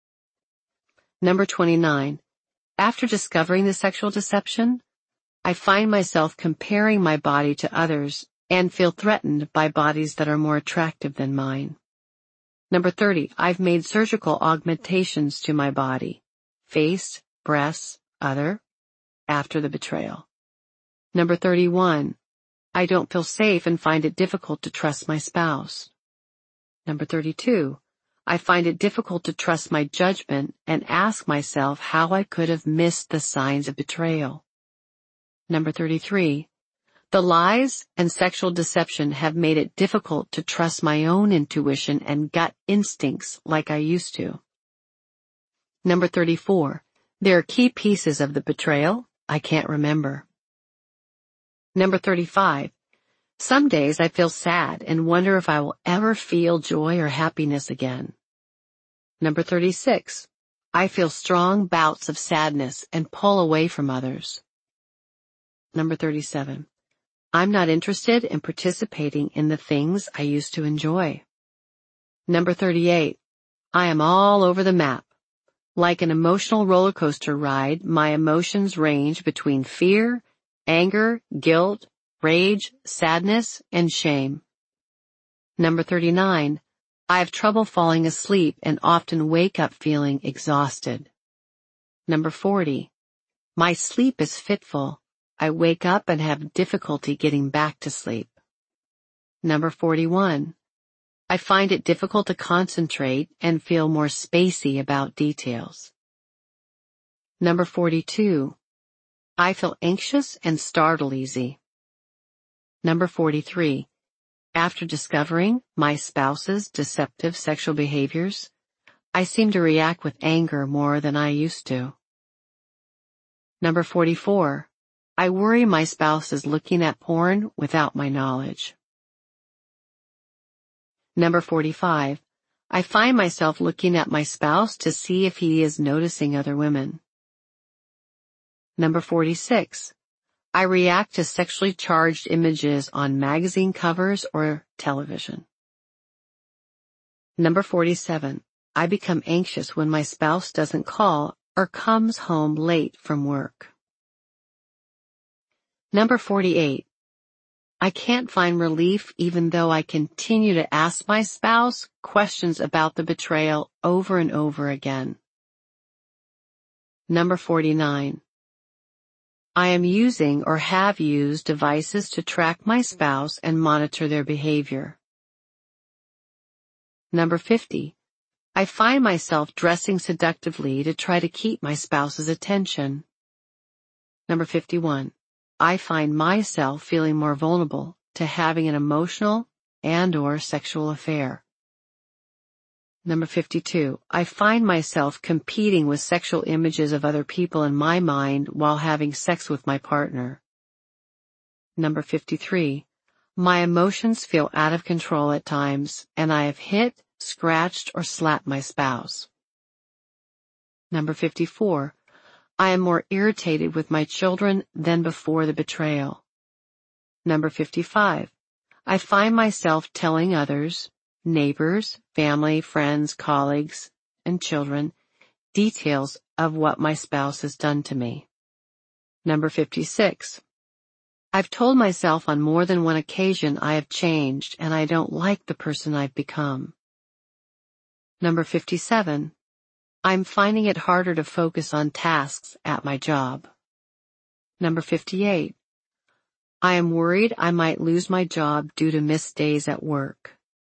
Number 29. After discovering the sexual deception, I find myself comparing my body to others and feel threatened by bodies that are more attractive than mine. Number 30. I've made surgical augmentations to my body, face, breasts, other, after the betrayal. Number 31. I don't feel safe and find it difficult to trust my spouse. Number 32. I find it difficult to trust my judgment and ask myself how I could have missed the signs of betrayal. Number 33. The lies and sexual deception have made it difficult to trust my own intuition and gut instincts like I used to. Number 34. There are key pieces of the betrayal I can't remember. Number 35. Some days I feel sad and wonder if I will ever feel joy or happiness again. Number 36. I feel strong bouts of sadness and pull away from others. Number 37. I'm not interested in participating in the things I used to enjoy. Number 38. I am all over the map. Like an emotional roller coaster ride, my emotions range between fear, anger, guilt, rage, sadness, and shame. Number 39. I have trouble falling asleep and often wake up feeling exhausted. Number 40. My sleep is fitful. I wake up and have difficulty getting back to sleep. Number 41. I find it difficult to concentrate and feel more spacey about details. Number 42. I feel anxious and startle easy. Number 43. After discovering my spouse's deceptive sexual behaviors, I seem to react with anger more than I used to. Number 44. I worry my spouse is looking at porn without my knowledge. Number 45. I find myself looking at my spouse to see if he is noticing other women. Number 46. I react to sexually charged images on magazine covers or television. Number 47. I become anxious when my spouse doesn't call or comes home late from work. Number 48. I can't find relief even though I continue to ask my spouse questions about the betrayal over and over again. Number 49. I am using or have used devices to track my spouse and monitor their behavior. Number 50. I find myself dressing seductively to try to keep my spouse's attention. Number 51. I find myself feeling more vulnerable to having an emotional and/or sexual affair. Number 52. I find myself competing with sexual images of other people in my mind while having sex with my partner. Number 53. My emotions feel out of control at times, and I have hit, scratched, or slapped my spouse. Number 54. I am more irritated with my children than before the betrayal. Number 55. I find myself telling others, neighbors, family, friends, colleagues, and children, details of what my spouse has done to me. Number 56. I've told myself on more than one occasion I have changed and I don't like the person I've become. Number 57. I'm finding it harder to focus on tasks at my job. Number 58. I am worried I might lose my job due to missed days at work.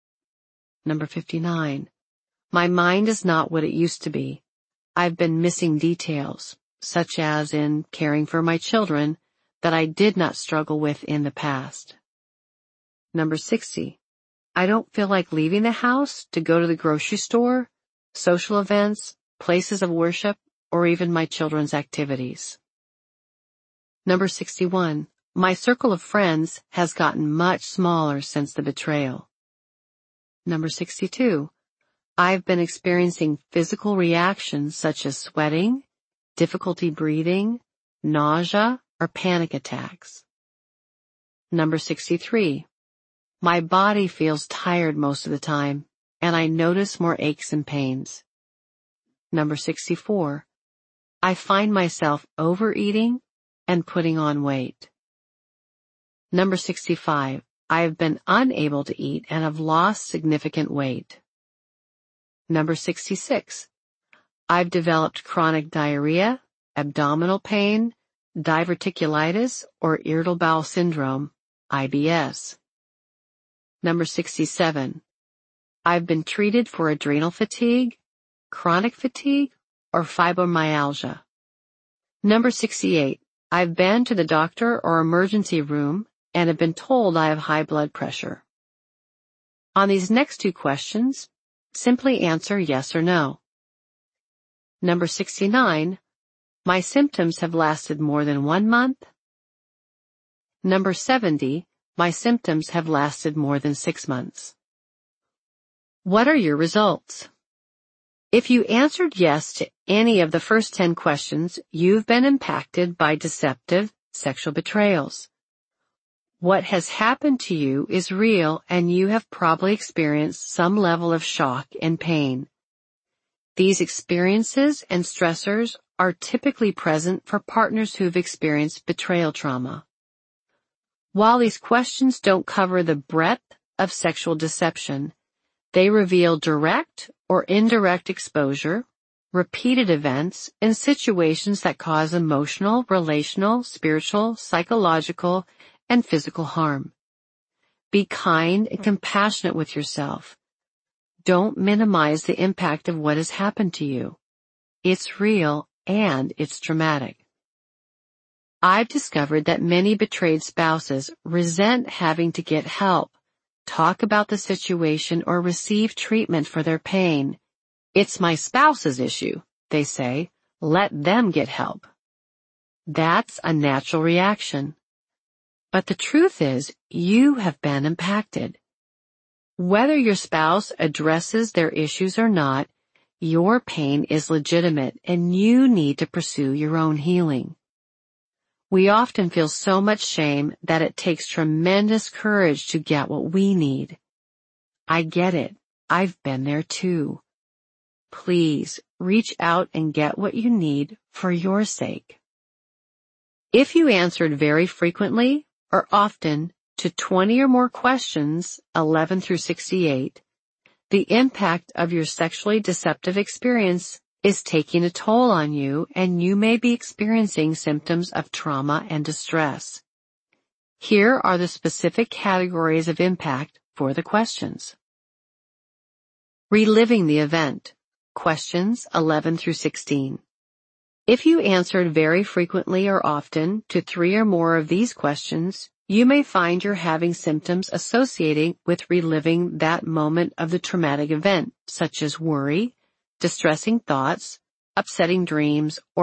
Number 59. My mind is not what it used to be. I've been missing details, such as in caring for my children, that I did not struggle with in the past. Number 60. I don't feel like leaving the house to go to the grocery store, social events, places of worship, or even my children's activities. Number 61. My circle of friends has gotten much smaller since the betrayal. Number 62. I've been experiencing physical reactions such as sweating, difficulty breathing, nausea, or panic attacks. Number 63. My body feels tired most of the time, and I notice more aches and pains. Number 64. I find myself overeating and putting on weight. Number 65. I have been unable to eat and have lost significant weight. Number 66. I've developed chronic diarrhea, abdominal pain, diverticulitis, or irritable bowel syndrome, IBS. Number 67. I've been treated for adrenal fatigue, chronic fatigue, or fibromyalgia. Number 68. I've been to the doctor or emergency room and have been told I have high blood pressure. On these next two questions, simply answer yes or no. Number 69. My symptoms have lasted more than 1 month. Number 70. My symptoms have lasted more than 6 months. What are your results? If you answered yes to any of the first 10 questions, you've been impacted by deceptive sexual betrayals. What has happened to you is real, and you have probably experienced some level of shock and pain. These experiences and stressors are typically present for partners who've experienced betrayal trauma. While these questions don't cover the breadth of sexual deception, they reveal direct or indirect exposure, repeated events, and situations that cause emotional, relational, spiritual, psychological, and physical harm. Be kind and compassionate with yourself. Don't minimize the impact of what has happened to you. It's real and it's traumatic. I've discovered that many betrayed spouses resent having to get help, talk about the situation, or receive treatment for their pain. It's my spouse's issue, they say. Let them get help. That's a natural reaction. But the truth is, you have been impacted. Whether your spouse addresses their issues or not, your pain is legitimate and you need to pursue your own healing. We often feel so much shame that it takes tremendous courage to get what we need. I get it. I've been there too. Please reach out and get what you need for your sake. If you answered very frequently or often to 20 or more questions, 11 through 68, the impact of your sexually deceptive experience is taking a toll on you, and you may be experiencing symptoms of trauma and distress. Here are the specific categories of impact for the questions. Reliving the event. Questions 11 through 16. If you answered very frequently or often to 3 or more of these questions, you may find you're having symptoms associating with reliving that moment of the traumatic event, such as worry, distressing thoughts, upsetting dreams, or